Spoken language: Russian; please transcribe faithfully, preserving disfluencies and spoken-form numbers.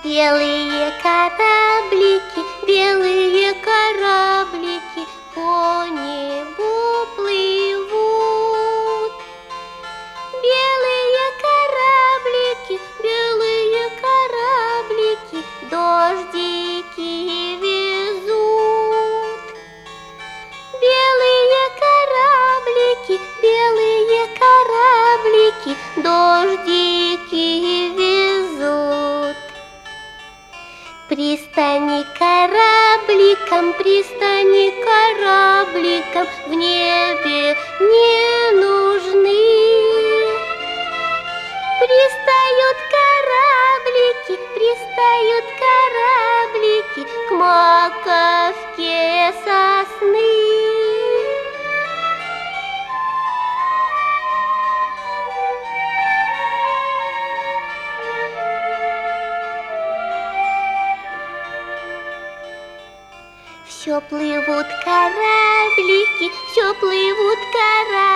Белые кораблики, белые кораблики по небу плывут. Белые кораблики, белые кораблики дождики везут. Белые кораблики, белые кораблики дождики везут. Пристани корабликам, пристани корабликам в небе не нужны. Пристают кораблики, пристают кораблики к маковке сосны. Все плывут кораблики, все плывут кораблики